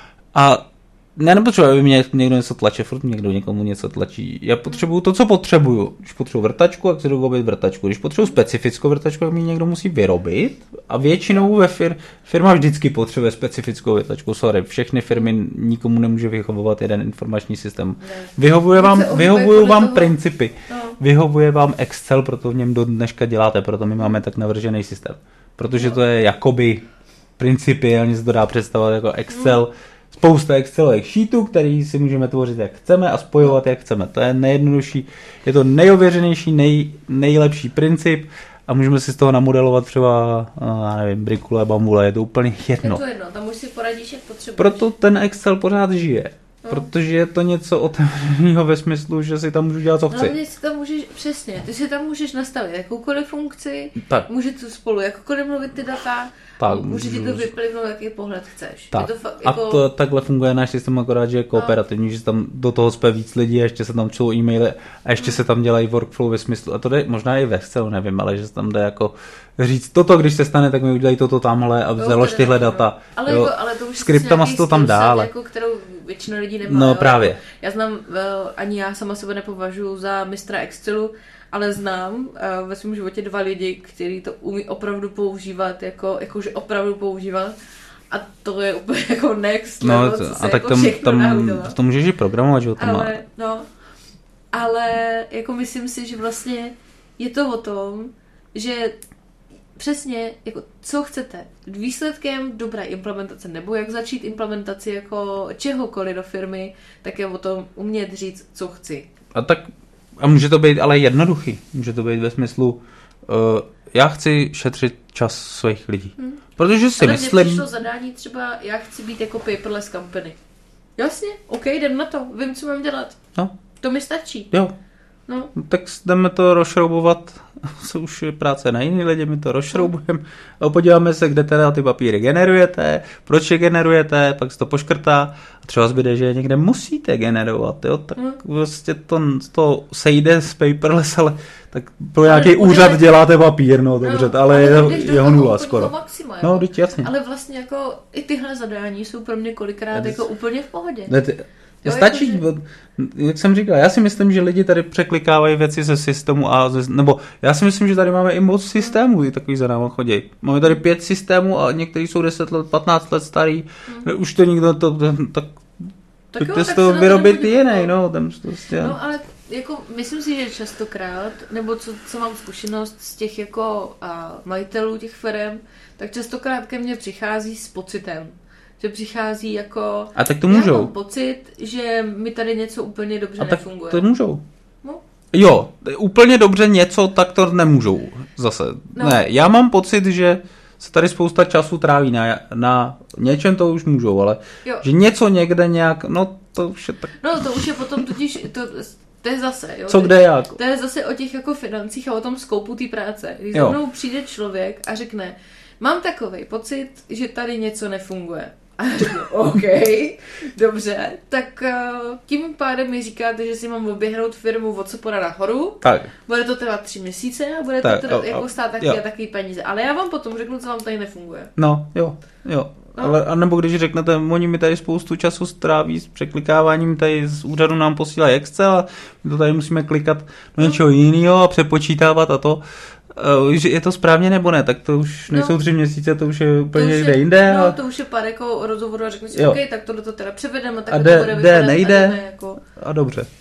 A ne, nepotřebuji, aby mě někdo něco tlačil, furt někdo někomu něco tlačí. Já potřebuju to, co potřebuju. Když potřebuji vrtačku, tak si jdu koupit vrtačku. Když potřebuji specifickou vrtačku, tak mi někdo musí vyrobit. A většinou ve fir- firma vždycky potřebuje specifickou vrtačku. Sorry, všechny firmy nikomu nemůže vyhovovat jeden informační systém. Vyhovuje vám, vyhovují vám toho... principy. No. Vyhovuje vám Excel, proto v něm do dneška děláte, proto my máme tak navržený systém. Protože to je jakoby principiálně se to dá představovat jako Excel. No. Spousta Excelových sheetů, který si můžeme tvořit jak chceme a spojovat jak chceme. To je nejjednodušší, je to nejověřenější, nej, nejlepší princip a můžeme si z toho namodelovat třeba, já nevím, brikule, bambule, je to úplně jedno. Je to jedno, tam už si poradíš, jak potřebuješ. Proto ten Excel pořád žije. No. Protože je to něco otevřeného ve smyslu, že si tam můžu dělat, co chci. No, si tam můžeš, přesně, ty si tam můžeš nastavit jakoukoliv funkci, tak. Můžete spolu jakkoliv mluvit ty data, tak, může ti to vyplivnout, jaký pohled chceš. Tak. Je to fakt, jako... A to, takhle funguje náš systém, akorát, že je kooperativní, no. Že tam do toho spě víc lidí, a ještě se tam čtou e-maily a ještě hmm. se tam dělají workflow ve smyslu, a to jde možná i ve Excelu, nevím, ale že se tam jde jako říct, toto, když se stane, tak mi udělají toto tamhle a založ tyhle data. Ale, jako, ale to už skriptama se to tam dá, ale... jako, kterou většina lidí nemá. No jo? právě. Já znám, ani já sama sebe nepovažuji za mistra Excelu, ale znám uh, ve svém životě dva lidi, kteří to umí opravdu používat, jako, jakože opravdu používat. A to je úplně jako next level, no, co se a tak jako tam, tam, to můžeš i programovat, že to má. Ale, no, ale jako myslím si, že vlastně je to o tom, že přesně, jako co chcete. Výsledkem dobré implementace, nebo jak začít implementaci jako čehokoliv do firmy, tak je o tom umět říct, co chci. A tak a může to být ale jednoduchý. Může to být ve smyslu, uh, já chci šetřit čas svých lidí. Hmm. Protože si ale myslím... Ale mně přišlo zadání třeba, já chci být jako paperless company. Jasně, OK, jdem na to, vím, co mám dělat. No. To mi stačí. Jo. No. Tak jdeme to rozšroubovat, co už je práce na jiný lidi, my to rozšroubujeme a podíváme se, kde teda ty papíry generujete, proč je generujete, pak se to poškrtá a třeba zbyde, že je někde musíte generovat, jo, tak hmm. vlastně to, to sejde z paperless, ale tak pro ale nějaký úřad dělat... děláte papír, no dobře, no, ale, ale je, je ho nula skoro. Maxima, no, jako, teď jasně. Ale vlastně jako i tyhle zadání jsou pro mě kolikrát jako úplně v pohodě. Ne, ty... Jo, stačí, jako, že... jak jsem říkal, já si myslím, že lidi tady překlikávají věci ze systému a ze, nebo já si myslím, že tady máme i moc systémů, i takový za náma chodí. Máme tady pět systémů a některý jsou deset let, patnáct let starý, mm. už to nikdo, to, to, tak pojďte z toho vyrobit jiný, no. Tam prostě... No, ale jako myslím si, že častokrát, nebo co, co mám zkušenost z těch jako a, majitelů těch firem, tak častokrát ke mně přichází s pocitem. Že přichází jako... A tak to můžou. Já mám pocit, že mi tady něco úplně dobře a tak nefunguje. to můžou. No. Jo, úplně dobře něco, tak to nemůžou zase. No. Ne, já mám pocit, že se tady spousta času tráví na, na něčem, to už můžou, ale jo. Že něco někde nějak, no to už je tak... No to už je potom totiž... To, to je zase, jo. Co kde jak? To je zase o těch jako financích a o tom skoupu té práce. Když za mnou přijde člověk a řekne, mám takovej pocit, že tady něco nefunguje. A já řeknu, OK, dobře, tak uh, tím pádem mi říkáte, že si mám oběhnout firmu od spoda nahoru, tak. Bude to trvat tři měsíce a bude tak, to teda o, jako stát taky jo. a takový peníze. Ale já vám potom řeknu, co vám tady nefunguje. No, jo, jo. No. Ale, a nebo když řeknete, oni mi tady spoustu času stráví s překlikáváním, tady z úřadu nám posílají Excel a my to tady musíme klikat do něčeho no. jiného a přepočítávat a to, uh, že je to správně nebo ne, tak to už nejsou no. tři měsíce, to už je úplně někde jinde. No, a... to už je pár jako rozhovorů a řeknu si, OK, tak tohle to teda převedeme, tak a to jde, bude jde, vypadat nejde a, jako... a dobře. No. No.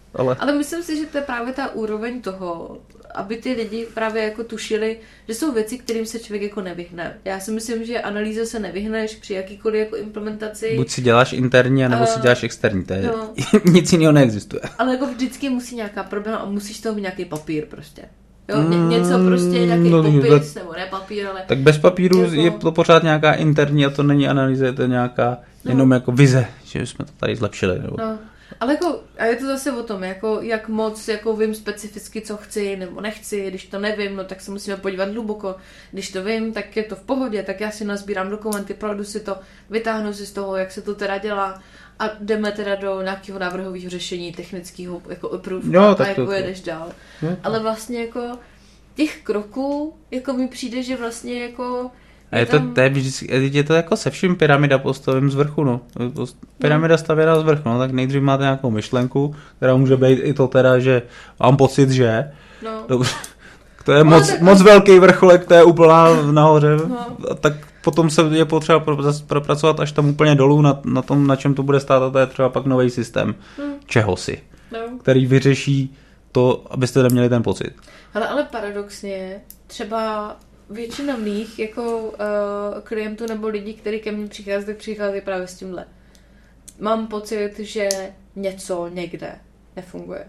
Ale... ale myslím si, že to je právě ta úroveň toho, aby ty lidi právě jako tušili, že jsou věci, kterým se člověk jako nevyhne. Já si myslím, že analýze se nevyhneš při jakýkoliv jako implementaci. Buď si děláš interní, anebo uh, si děláš externí. To je, no. Nic jiného neexistuje. Ale jako vždycky musí nějaká problém a musíš toho mít nějaký papír prostě. Jo, ně, něco prostě, nějaký no, popis, nebo ne papír, ale... Tak bez papíru jako... je to pořád nějaká interní a to není analýza, je to nějaká no. jenom jako vize, že jsme to tady zlepšili. Nebo... No. Ale jako, a je to zase o tom, jako, jak moc jako vím specificky, co chci nebo nechci, když to nevím, no tak se musíme podívat hluboko, když to vím, tak je to v pohodě, tak já si nazbírám dokumenty, projdu si to, vytáhnu si z toho, jak se to teda dělá a jdeme teda do nějakého návrhového řešení technického, jako approve jo, a jako to, jedeš dál. Jo. Ale vlastně jako těch kroků, jako mi přijde, že vlastně jako a je to, tam... to je, vždycky, je to jako se vším pyramida postavím z vrchu, no. Pyramida no. stavěná z vrchu, no, tak nejdřív máte nějakou myšlenku, která může být i to teda, že mám pocit, že... No. Dobře. To je no, moc, tak... moc velký vrcholek, to je úplná nahoře. No. Tak potom se je potřeba propracovat až tam úplně dolů na, na tom, na čem to bude stát, a to je třeba pak nový systém hmm. čehosi, no. který vyřeší to, abyste neměli ten pocit. Ale, ale paradoxně, třeba většina mých jako uh, klientů nebo lidí, kteří ke mně přichází, tak přichází právě s tímhle. Mám pocit, že něco někde nefunguje.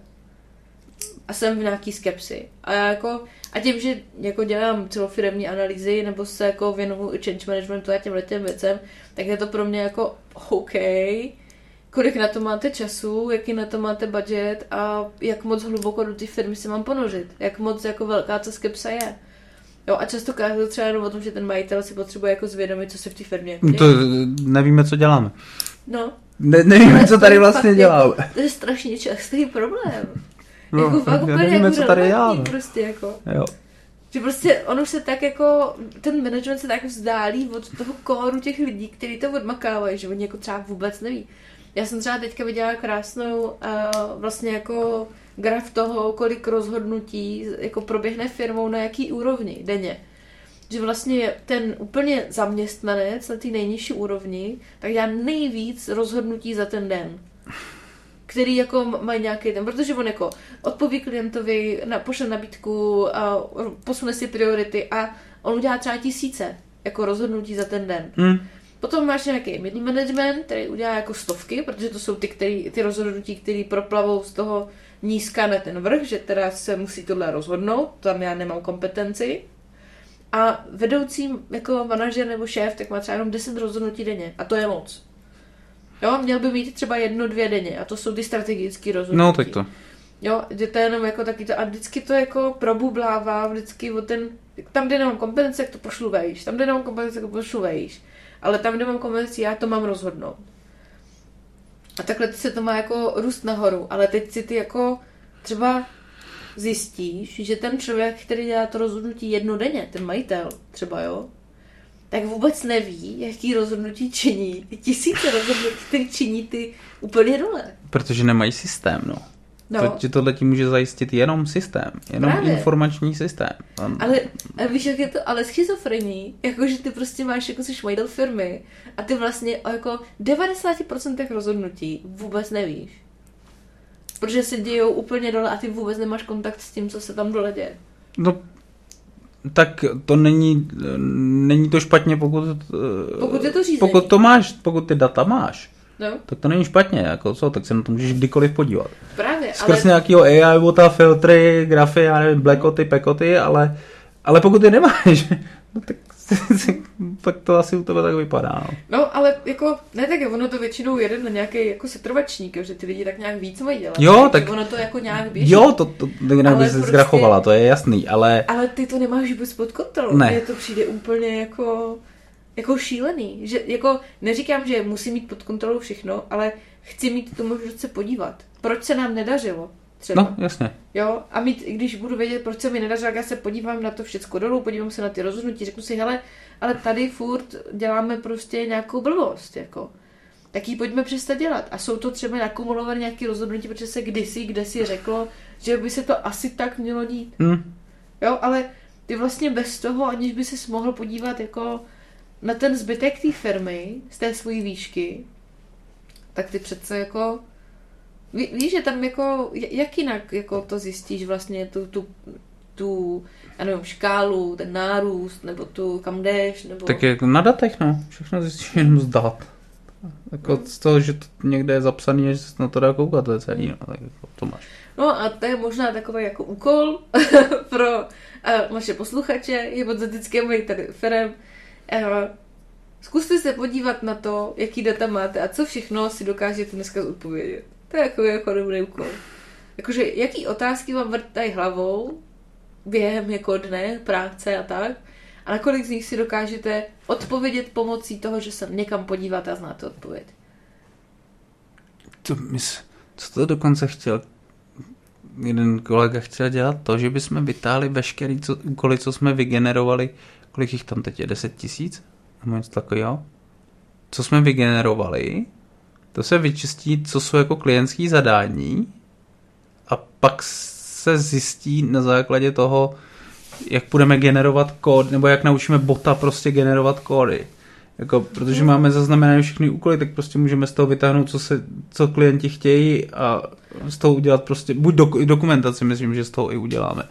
A jsem v nějaký skepsi. A já jako, a tím, že jako dělám celofiremní analýzy, nebo se jako věnuju i change managementu a těmhle těm věcem, tak je to pro mě jako OK, kolik na to máte času, jaký na to máte budget a jak moc hluboko do té firmy se mám ponořit. Jak moc jako velká ta skepsa je. Jo, a často to třeba jenom o tom, že ten majitel si potřebuje jako zvědomit, co se v té firmě děje. To nevíme, co děláme. No. Ne, nevíme, co tady vlastně děláme. Jako, to je strašně častý problém. No, jako fakt úplně nevíme, jako co tady děláme. Prostě jako. Jo. Že prostě on už se tak jako, ten management se tak vzdálí od toho kóru těch lidí, kteří to odmakávají, že oni jako třeba vůbec neví. Já jsem třeba teďka viděla krásnou uh, vlastně jako graf toho, kolik rozhodnutí jako proběhne firmou na jaký úrovni denně. Že vlastně ten úplně zaměstnanec na té nejnižší úrovni tak dělá nejvíc rozhodnutí za ten den, který jako mají nějaký ten, protože on jako odpoví klientovi, na, pošle nabídku a posune si priority a on udělá třeba tisíce jako rozhodnutí za ten den. Hmm. Potom máš nějaký middle management, který udělá jako stovky, protože to jsou ty, který, ty rozhodnutí, které proplavou z toho nízka na ten vrch, že teda se musí tohle rozhodnout, tam já nemám kompetenci. A vedoucí jako manažer nebo šéf, tak má třeba jenom deset rozhodnutí denně. A to je moc. Jo, měl by mít třeba jedno, dvě denně. A to jsou ty strategické rozhodnutí. No, tak to. Jo, že to je jenom jako taky to. A vždycky to jako probublává, vždycky o ten, tam, kde nemám kompetence, jak to pošlu vejš. Tam, kde nemám kompetence, jak to pošlu vejš. Ale tam, kde mám kompetenci, já to mám rozhodnout. A takhle se to má jako růst nahoru. Ale teď si ty jako třeba zjistíš, že ten člověk, který dělá to rozhodnutí jednodenně, ten majitel třeba, jo, tak vůbec neví, jaký rozhodnutí činí. Tisíce rozhodnutí, který činí ty úplně dole. Protože nemají systém, no. no. Protože tohle ti může zajistit jenom systém. Jenom Právě. informační systém. Tam... Ale a víš, jak je to ale schizofrení, jakože ty prostě máš, jako jsi majitel firmy a ty vlastně o jako devadesát procent rozhodnutí vůbec nevíš. Protože se dějou úplně dole a ty vůbec nemáš kontakt s tím, co se tam dole děje. No, tak to není, není to špatně, pokud, pokud je to řízení. Pokud to máš, pokud ty data máš. No. Tak to není špatně, jako co, tak se na to můžeš kdykoliv podívat. Právě, Skrz ale... nějakýho A I, bota, filtry, grafy, já nevím, blackoty, pekoty, ale, ale pokud je nemáš, no tak, tak to asi u tebe tak vypadá. No. no, ale jako, ne tak, ono to většinou jede na nějaký jako setrvačník, že ty lidi tak nějak víc mají dělat. Jo, tak... Ono to jako nějak běží. Jo, to, to, to jinak by se prostě... zkrachovala, to je jasný, ale... Ale ty to nemáš vůbec pod kontrolou. Ne. Mně to přijde úplně jako... jako šílený. Že, jako, neříkám, že musím mít pod kontrolou všechno, ale chci mít tu možnost se podívat. Proč se nám nedařilo? Třeba. No, jasně. Jo, a mít, když budu vědět, proč se mi nedařilo, já se podívám na to všecko dolů, podívám se na ty rozhodnutí, řeknu si, hele, ale tady furt děláme prostě nějakou blbost, jako. Tak ji pojďme přestat dělat. A jsou to třeba nakumulované nějaké rozhodnutí, protože se kdysi, kde si řeklo, že by se to asi tak mělo dít. Hmm. Jo, ale ty vlastně bez toho, aniž by ses mohl podívat jako na ten zbytek té firmy z té svojí výšky, tak ty přece jako Ví, víš, že tam jako, jak jinak jako to zjistíš vlastně, tu, tu, tu já nevím, škálu, ten nárůst, nebo tu, kam jdeš, nebo... Tak jak na datech, no. Všechno zjistíš jenom z dat. Jako hmm. z toho, že to někde je zapsaný, že se na to dá koukat, to je celý, no. Tak jako to máš. No a to je možná takový jako úkol pro uh, naše posluchače, hypotetické majiteli firem. Uh, zkuste se podívat na to, jaký data máte a co všechno si dokážete dneska odpovědět. To je jako, jako dobrý úkol. Jakože, jaký otázky vám vrtají hlavou během jako dne, práce a tak, a nakolik z nich si dokážete odpovědět pomocí toho, že se někam podíváte a znáte odpověď. To mys... Co to dokonce chtěl? Jeden kolega chtěl dělat to, že bychom vytáhli veškerý co, úkoly, co jsme vygenerovali. Kolik jich tam teď je? deset tisíc? Nebo něco takového? Co jsme vygenerovali, to se vyčistí, co jsou jako klientský zadání a pak se zjistí na základě toho, jak budeme generovat kód, nebo jak naučíme bota prostě generovat kódy. Jako, protože máme zaznamenané všechny úkoly, tak prostě můžeme z toho vytáhnout, co, se, co klienti chtějí a z toho udělat prostě, buď dok- dokumentaci, myslím, že z toho i uděláme.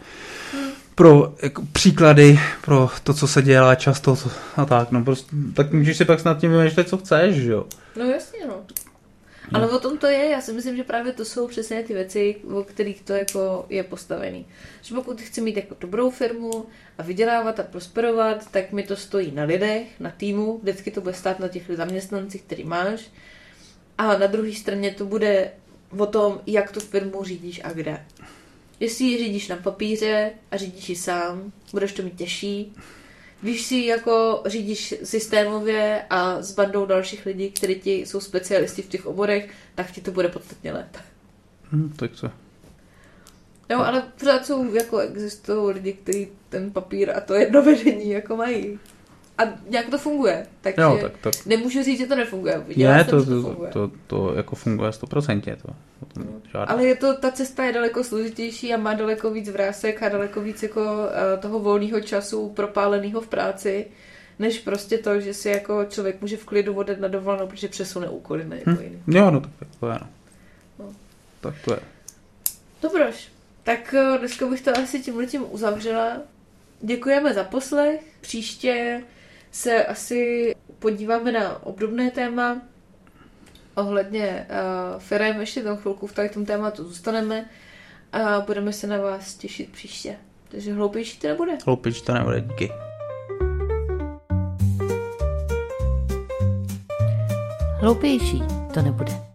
Pro jako, příklady, pro to, co se dělá často to, a tak, no prostě, tak můžeš si pak snad tím vymýšlet, co chceš, že jo? No jasně, no. Ale no. O tom to je, já si myslím, že právě to jsou přesně ty věci, o kterých to jako je postavený. Že pokud chci mít jako dobrou firmu a vydělávat a prosperovat, tak mi to stojí na lidech, na týmu, vždycky to bude stát na těch zaměstnancích, který máš. A na druhé straně to bude o tom, jak tu firmu řídíš a kde. Jestli ji řídíš na papíře a řídíš ji sám, budeš to mít těžší. Když si jako řídíš systémově a s bandou dalších lidí, kteří ti jsou specialisti v těch oborech, tak ti to bude podstatně lépe. Hmm, tak co? No, ale pořád jsou, jako existují lidi, kteří ten papír a to jedno vedení jako mají. A nějak to funguje. Takže jo, tak, tak. Nemůžu říct, že to nefunguje. Viděla ne, jsem, to, to, to, to, to jako funguje sto procent. To, to ale je to, ta cesta je daleko složitější a má daleko víc vrásek a daleko víc jako uh, toho volného času propáleného v práci, než prostě to, že si jako člověk může v klidu odjet na dovolenou, protože přesune úkoly na jako hm. jiný. Jo, no tak to je. No. No. Tak to je. Dobroš. Tak uh, dneska bych to asi tímhletím uzavřela. Děkujeme za poslech. Příště se asi podíváme na obdobné téma ohledně uh, firem. Ještě tam chvilku v tady tom tématu zůstaneme a budeme se na vás těšit příště. Takže hloupější to nebude. Hloupější to nebude, díky. Hloupější to nebude.